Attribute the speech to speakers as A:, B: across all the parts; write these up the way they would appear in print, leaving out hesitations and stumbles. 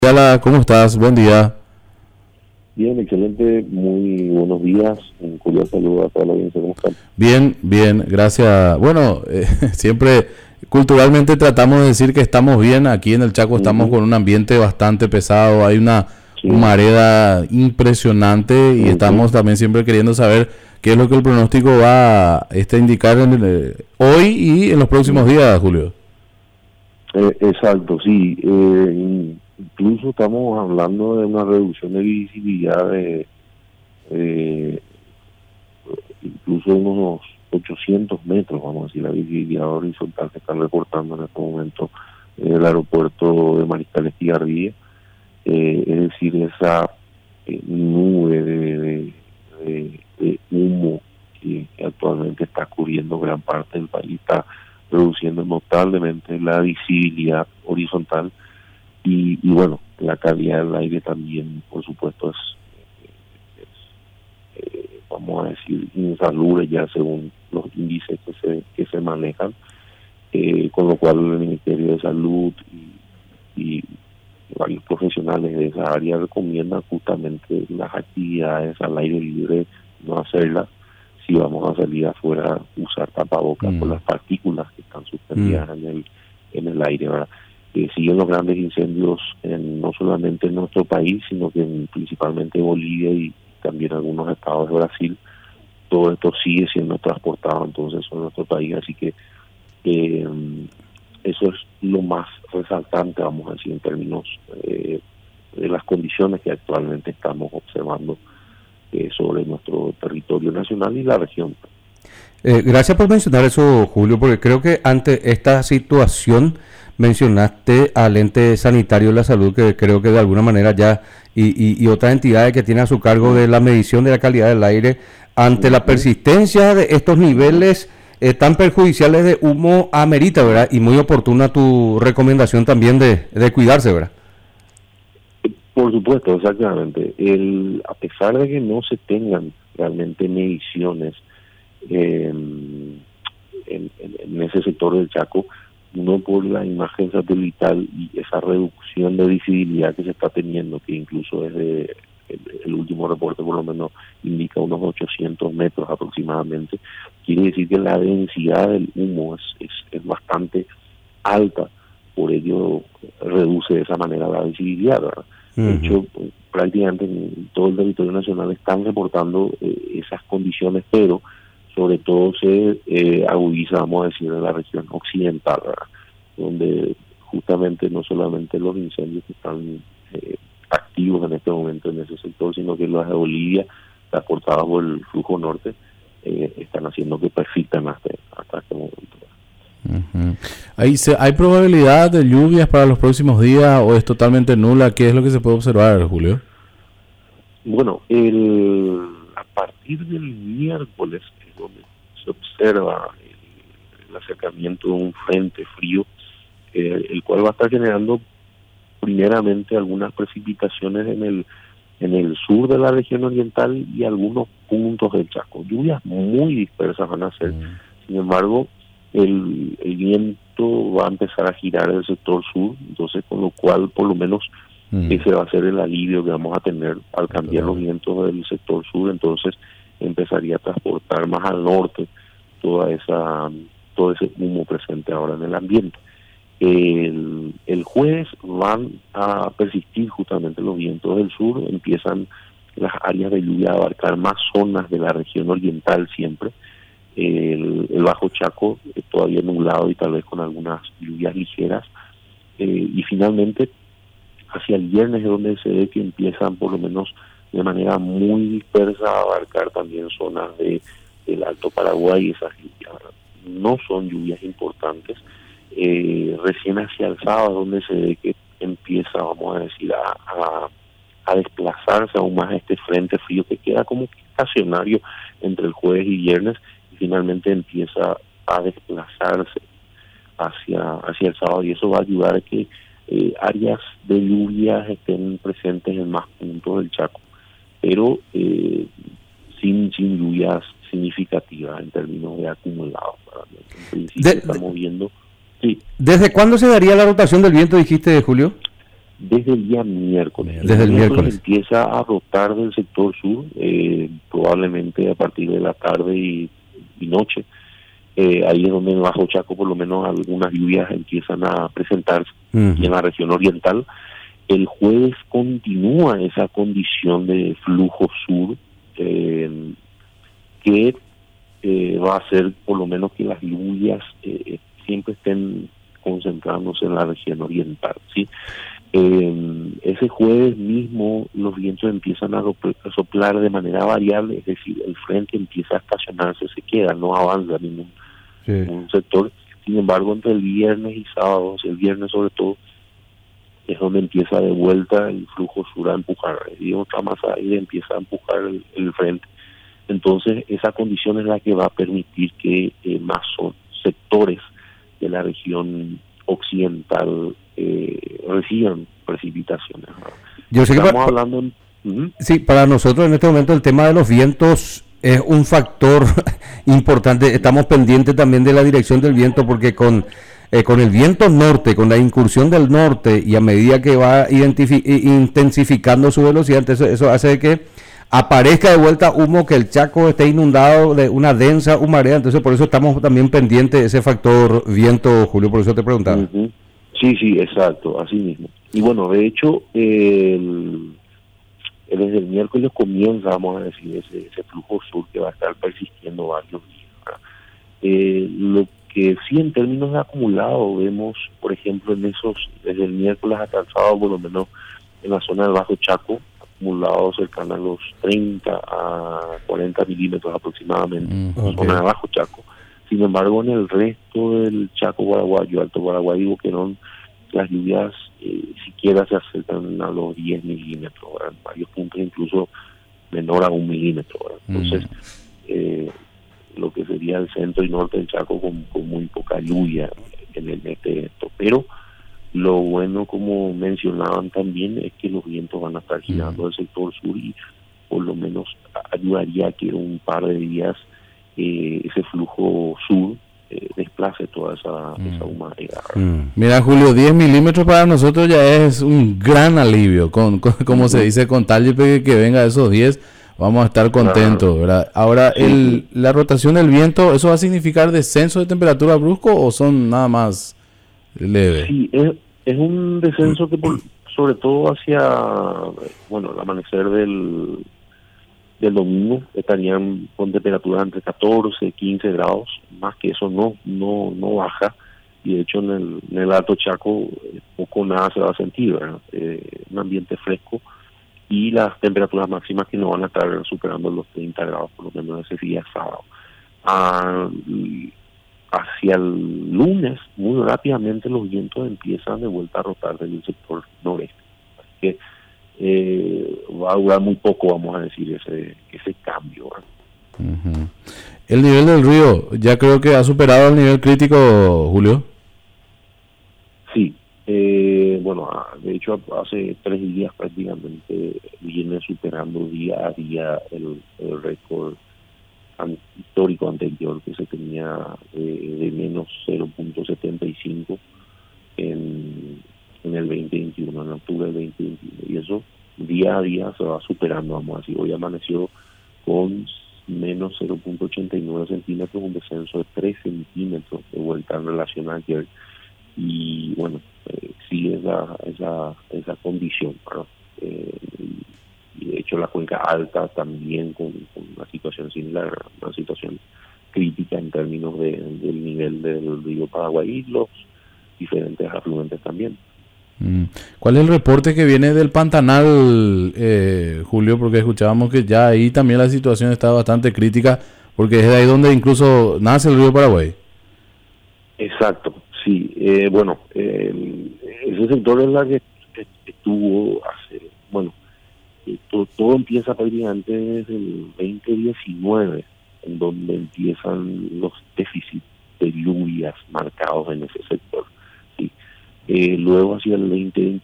A: Hola, ¿cómo estás? Buen día.
B: Bien, excelente, muy buenos días. Un cordial saludo a toda la audiencia. ¿Cómo están?
A: Bien, bien, gracias. Bueno, siempre culturalmente tratamos de decir que estamos bien. Aquí en el Chaco estamos
B: Ujú.
A: con un ambiente bastante pesado. Hay una
B: Sí.
A: humareda impresionante y
B: Ujú.
A: estamos también siempre queriendo saber qué es lo que el pronóstico va a indicar hoy y en los próximos
B: Mm.
A: días, Julio.
B: Exacto, sí. Incluso estamos hablando de una reducción de visibilidad de incluso unos 800 metros, vamos a decir, la visibilidad horizontal que están reportando en este momento en el aeropuerto de Mariscal Estigarribia. Es decir, esa nube de humo que actualmente está cubriendo gran parte del país está reduciendo notablemente la visibilidad horizontal y bueno, la calidad del aire también, por supuesto, vamos a decir, insalubre ya según los índices que se manejan, con lo cual el Ministerio de Salud y varios profesionales de esa área recomiendan justamente las actividades al aire libre, no hacerlas. Si vamos a salir afuera, usar tapabocas por
A: Mm,
B: las partículas que están
A: mm,
B: suspendidas en el aire, ¿verdad? Siguen los grandes incendios no solamente en nuestro país, sino que principalmente Bolivia y también algunos estados de Brasil. Todo esto sigue siendo transportado entonces en nuestro país, así que eh, eso es lo más resaltante, vamos a decir, en términos de las condiciones que actualmente estamos observando sobre nuestro territorio nacional y la región.
C: Gracias por mencionar eso, Julio, porque creo que ante esta situación mencionaste al ente sanitario de la salud, que creo que de alguna manera ya, y otras entidades que tienen a su cargo de la medición de la calidad del aire, ante la
B: Ujú.
C: persistencia de estos niveles tan perjudiciales de humo, amerita, ¿verdad? Y muy oportuna tu recomendación también de cuidarse, ¿verdad?
B: Por supuesto, exactamente. A pesar de que no se tengan realmente mediciones en ese sector del Chaco, uno por la imagen satelital y esa reducción de visibilidad que se está teniendo, que incluso desde el último reporte por lo menos indica unos 800 metros aproximadamente, quiere decir que la densidad del humo es bastante alta, por ello reduce de esa manera la visibilidad, ¿verdad? De
C: Ujú.
B: hecho, prácticamente en todo el territorio nacional están reportando esas condiciones, pero sobre todo se agudiza, vamos a decir, en la región occidental, ¿verdad? Donde justamente no solamente los incendios que están activos en este momento en ese sector, sino que las de Bolivia, transportadas por el flujo norte, están haciendo que persistan hasta este momento.
A: ujú. ¿Hay probabilidad de lluvias para los próximos días o es totalmente nula? ¿Qué es lo que se puede observar, Julio?
B: Bueno, a partir del miércoles es donde se observa el acercamiento de un frente frío, el cual va a estar generando primeramente algunas precipitaciones en el sur de la región oriental y algunos puntos del Chaco. Lluvias muy dispersas van a ser,
A: Mm,
B: sin embargo, el viento va a empezar a girar el sector sur, entonces con lo cual por lo menos
A: mm,
B: ese va a ser el alivio que vamos a tener al cambiar los
A: claro.
B: vientos del sector sur, entonces empezaría a transportar más al norte todo ese humo presente ahora en el ambiente. El jueves van a persistir justamente los vientos del sur, empiezan las áreas de lluvia a abarcar más zonas de la región oriental siempre. El Bajo Chaco todavía nublado y tal vez con algunas lluvias ligeras. Y finalmente, hacia el viernes es donde se ve que empiezan por lo menos de manera muy dispersa a abarcar también zonas del Alto Paraguay y esas lluvias, ¿verdad? No son lluvias importantes, recién hacia el sábado donde se ve que empieza, vamos a decir, a desplazarse aún más este frente frío que queda como que estacionario entre el jueves y viernes y finalmente empieza a desplazarse hacia el sábado y eso va a ayudar a que áreas de lluvias estén presentes en más puntos del Chaco, pero sin lluvias significativas en términos de acumulados, ¿verdad? En
C: De-
B: principio
C: de-
B: estamos viendo. Sí.
C: ¿Desde cuándo se daría la rotación del viento, dijiste, Julio?
B: desde el día miércoles.
C: Desde el miércoles
B: empieza a rotar del sector sur, probablemente a partir de la tarde y noche. Ahí es donde en el Bajo Chaco por lo menos algunas lluvias empiezan a presentarse, y en la región oriental. El jueves continúa esa condición de flujo sur, que va a hacer por lo menos que las lluvias siempre estén concentrándose en la región oriental, ¿sí? Ese jueves mismo los vientos empiezan a soplar de manera variable, es decir, el frente empieza a estacionarse, se queda, no avanza ningún sector. Sin embargo, entre el viernes y sábado, el viernes sobre todo, es donde empieza de vuelta el flujo sur a empujar, y otra masa de aire empieza a empujar el frente. Entonces, esa condición es la que va a permitir que más sectores de la región occidental reciban precipitaciones.
C: Yo sé
B: estamos hablando...
C: Sí, para nosotros en este momento el tema de los vientos es un factor importante. Estamos pendientes también de la dirección del viento, porque con el viento norte, con la incursión del norte, y a medida que va intensificando su velocidad, entonces eso hace que aparezca de vuelta humo, que el Chaco esté inundado de una densa humareda. Entonces por eso estamos también pendientes de ese factor viento, Julio, por eso te preguntaba.
B: Sí, exacto, así mismo. Y bueno, de hecho, desde el miércoles comienza, vamos a decir, ese flujo sur que va a estar persistiendo varios días. Lo que sí, en términos de acumulado, vemos, por ejemplo, desde el miércoles hasta el sábado, por lo menos en la zona del Bajo Chaco, acumulados cercanos a los 30 a 40 milímetros aproximadamente, zona del Bajo Chaco. Sin embargo, en el resto del Chaco paraguayo, Alto Paraguay y Boquerón, las lluvias siquiera se acercan a los 10 milímetros, ¿verdad? En varios puntos incluso menor a 1 milímetro, ¿verdad? Entonces, lo que sería el centro y norte del Chaco con muy poca lluvia en el mes de esto. Pero lo bueno, como mencionaban también, es que los vientos van a estar girando del sector sur, y por lo menos ayudaría a que un par de días ese flujo sur desplace toda esa humareda.
A: Mira, Julio, 10 milímetros para nosotros ya es un gran alivio. Como se dice, con tal de que venga esos 10, vamos a estar contentos, ¿verdad? Ahora, la rotación del viento, ¿eso va a significar descenso de temperatura brusco o son nada más leves?
B: Sí, es un descenso que sobre todo hacia, el amanecer del domingo estarían con temperaturas entre 14 y 15 grados, más que eso no baja, y de hecho en el Alto Chaco poco nada se va a sentir, ¿verdad? Un ambiente fresco, y las temperaturas máximas que no van a estar superando los 30 grados, por lo menos ese día sábado. Hacia el lunes, muy rápidamente los vientos empiezan de vuelta a rotar del sector noreste. Así que va a durar muy poco, vamos a decir, ese cambio, ¿verdad?
A: El nivel del río, ya creo que ha superado el nivel crítico, Julio.
B: Sí, de hecho hace 3 días prácticamente viene superando día a día el récord histórico anterior que se tenía de menos 0.75 en el 2021, en octubre del 2021, y eso día a día se va superando, vamos a decir. Hoy amaneció con menos 0.89 centímetros, un descenso de 3 centímetros de vuelta en relación a ayer, y sigue esa condición, ¿no? Y de hecho la cuenca alta también con una situación similar, una situación crítica en términos del nivel del río Paraguay y los diferentes afluentes también.
A: ¿Cuál es el reporte que viene del Pantanal, Julio? Porque escuchábamos que ya ahí también la situación está bastante crítica, porque es de ahí donde incluso nace el río Paraguay.
B: Exacto, sí. Ese sector es la que estuvo hace... todo empieza prácticamente desde el 2019, en donde empiezan los déficits de lluvias marcados en ese sector. ¿Sí? Luego hacia el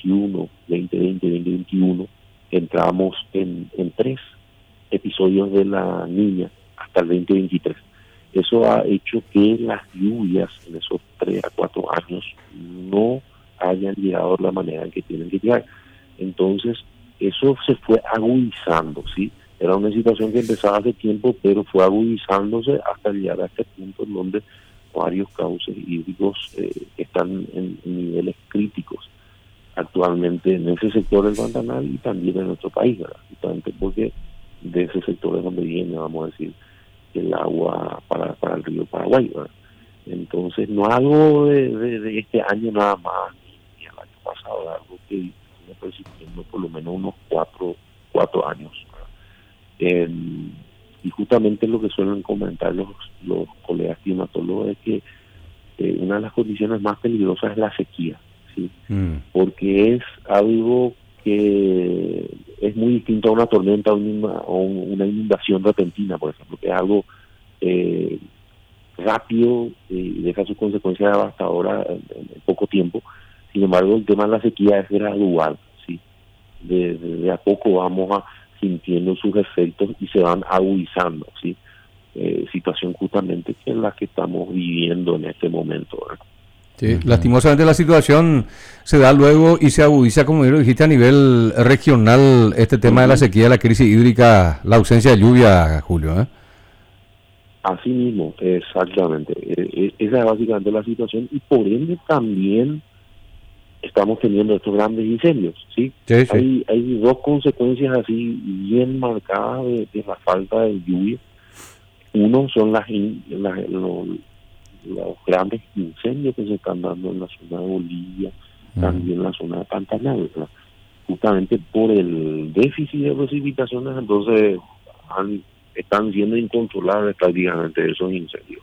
B: 2021, entramos en 3 episodios de la Niña hasta el 2023. Eso ha hecho que las lluvias en esos 3 a 4 años no hayan llegado de la manera en que tienen que llegar. Entonces, eso se fue agudizando, ¿sí? Era una situación que empezaba hace tiempo, pero fue agudizándose hasta llegar a este punto en donde varios cauces hídricos están en niveles críticos actualmente en ese sector del Pantanal y también en nuestro país, ¿verdad? Justamente porque de ese sector es donde viene, vamos a decir, el agua para el río Paraguay, ¿verdad? Entonces, no algo de este año nada más, ni el año pasado, algo que viene persistiendo por lo menos unos cuatro años, ¿verdad? Y justamente lo que suelen comentar los colegas climatólogos es que una de las condiciones más peligrosas es la sequía, ¿sí? Porque es algo que es muy distinto a una tormenta o una inundación repentina, por ejemplo, que es algo rápido y deja sus consecuencias devastadoras en poco tiempo. Sin embargo, el tema de la sequía es gradual, ¿sí? De a poco vamos sintiendo sus efectos y se van agudizando, ¿sí? Situación justamente que es la que estamos viviendo en este momento, ¿verdad?
C: Sí, lastimosamente la situación se da luego y se agudiza, como dijiste, a nivel regional, este tema de la sequía, la crisis hídrica, la ausencia de lluvia, Julio, ¿eh?
B: Así mismo, exactamente. Esa es básicamente la situación y por ende también estamos teniendo estos grandes incendios, ¿sí? Sí. Hay dos consecuencias así bien marcadas de la falta de lluvia. Uno son los grandes incendios que se están dando en la zona de Bolivia, también en la zona de Pantanal, ¿verdad? Justamente por el déficit de precipitaciones, entonces están siendo incontrolables prácticamente esos incendios.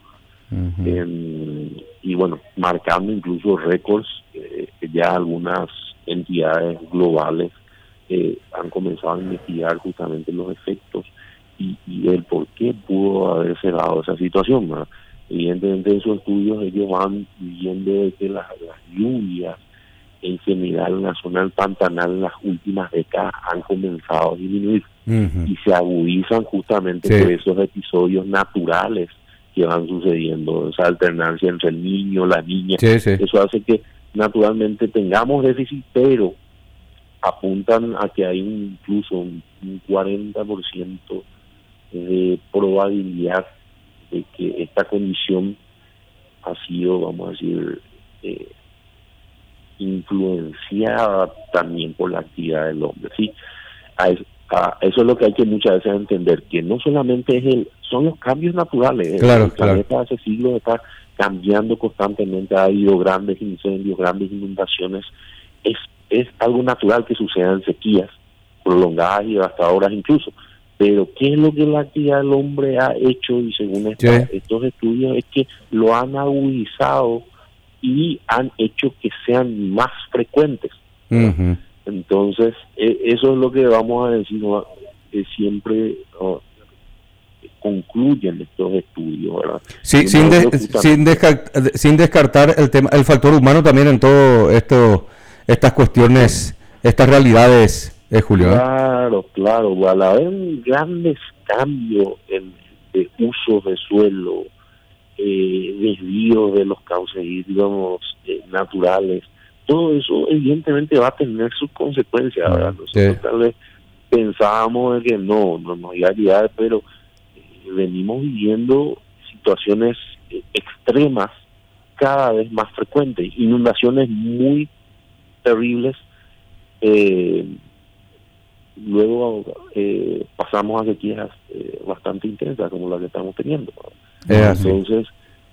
B: Y bueno, marcando incluso récords, ya algunas entidades globales han comenzado a investigar justamente los efectos y el por qué pudo haberse dado esa situación, ¿verdad? Evidentemente en sus estudios ellos van viendo que las lluvias en general en la zona del Pantanal en las últimas décadas han comenzado a disminuir y se agudizan justamente por esos episodios naturales que van sucediendo, esa alternancia entre el niño, la niña. Eso hace que naturalmente tengamos déficit, pero apuntan a que hay incluso un 40% de probabilidad de que esta condición ha sido, vamos a decir, influenciada también por la actividad del hombre, ¿sí? Eso es lo que hay que muchas veces entender, que no solamente son los cambios naturales. El planeta hace siglos está cambiando constantemente, ha habido grandes incendios, grandes inundaciones. Es algo natural que suceda en sequías prolongadas y devastadoras incluso. Pero ¿qué es lo que la actividad del hombre ha hecho? Y según estos estudios es que lo han agudizado y han hecho que sean más frecuentes. Entonces, eso es lo que vamos a decir, ¿no? Siempre concluyen estos estudios, ¿verdad? Sí,
C: sin descartar el factor humano también en todo estas cuestiones, estas realidades, Julio.
B: Claro, al haber grandes cambios de usos de suelo, desvíos de los cauces hídricos naturales, todo eso evidentemente va a tener sus consecuencias, ¿verdad? Nosotros tal vez pensábamos que no iba a llegar, pero venimos viviendo situaciones extremas cada vez más frecuentes, inundaciones muy terribles. Luego pasamos a sequías bastante intensas como la que estamos teniendo. Entonces,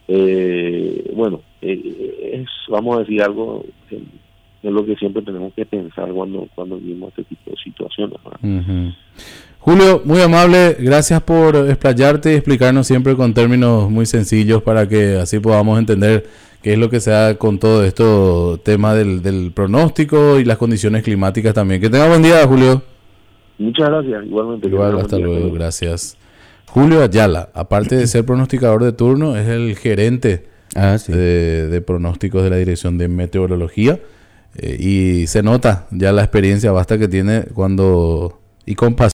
B: vamos a decir algo que es lo que siempre tenemos que pensar cuando vivimos este tipo de situaciones.
A: Julio, muy amable, gracias por explayarte y explicarnos siempre con términos muy sencillos para que así podamos entender qué es lo que se da con todo esto, tema del pronóstico y las condiciones climáticas también. Que tenga buen día, Julio.
B: Muchas gracias, igualmente.
A: Igual, hasta luego, gracias. Julio Ayala, aparte de ser pronosticador de turno, es el gerente de pronósticos de la Dirección de Meteorología y se nota ya la experiencia vasta que tiene y con